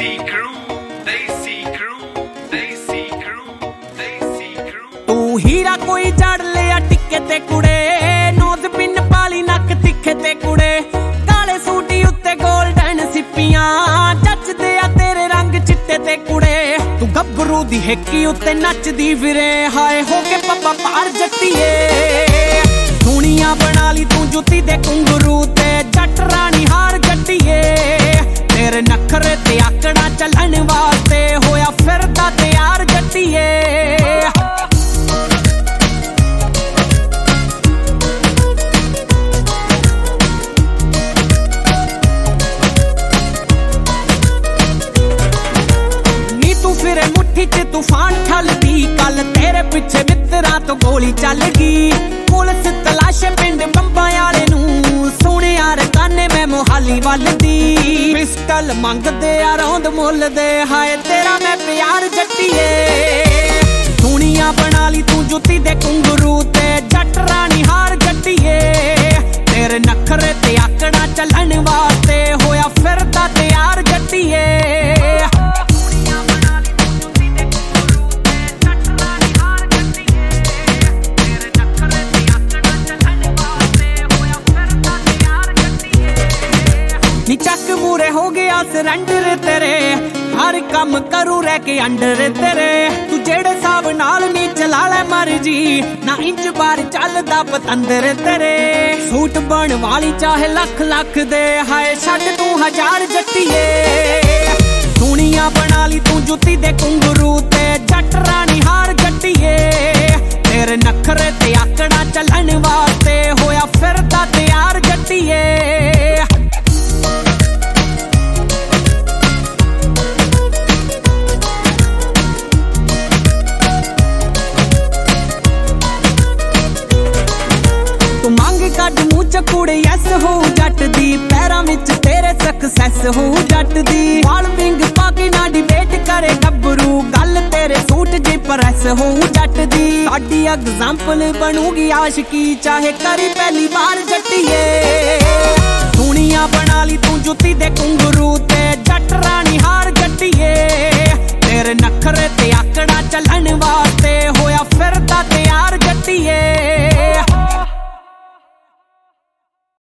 तू हीरा कोई चढ़ लिया टिक्के ते कुड़े, नोज पिन पाली नक तिखे ते कुड़े, काले सूटी उत्ते गोल्डन सिप्पियां जचदे आ तेरे रंग चिट्टे ते कुड़े। तू गब्बरू दी हिक्की उत्ते नचदी फिरे, हाय हो के पप्पा पार जट्टिए। दुनिया बना ली तू जुत्ती दे घुंगरू ते, जट रानी हार जट्टिए। तेरे नखरे ते आकड़ा चलन वास्ते होया फिरदा तैयार जट्टिए। फिरे मुट्ठी च तूफान ठलदी, कल तेरे पिछे मित्रा तो गोली चल गई। पुलिस तलाशे पिंड बंबा आले नू, सोने यार काने मैं मोहाली वल दी। पिस्टल मंगदे आ रौंद मुल दे, हाय तेरा मैं प्यार जट्टिए। दुनिया बना ली तू जुत्ती दे घुंगरू ते, जट रानी हार जट्टिए। तेरे नखरे ते आकड़ा चलन वास्ते होया फिरदा तैयार जट्टिए। चक मूरे हो गया सरेंडर तेरे, हर कम करू रह के अंडर तेरे। तू जेड़े साब नाल नी चला ले मर्जी, ना इंच बार चलदा पतंदर तेरे। सूट बन वाली चाहे लख लख दे, हाय छड़ तू हजार जट्टिए। दुनिया बना ली तू जुत्ती दे घुंगरू ते, जट रानी हार जट्टिए। तेरे नखरे ते आकड़ा चलन वास्ते होया फिरदा तैयार जट्टिए। कद मूंह च कुड़े यस हो जट दी, पैरां विच तेरे सक्सेस हो जट दी। वाल विंग पाके ना डिबेट करे गब्बरू, गल तेरे सूट जे प्रेस हो जट दी। साडी एग्जाम्पल बनूगी आशिकी, चाहे करी पहली बार जट्टिए। दुनिया बना ली तू जुत्ती दे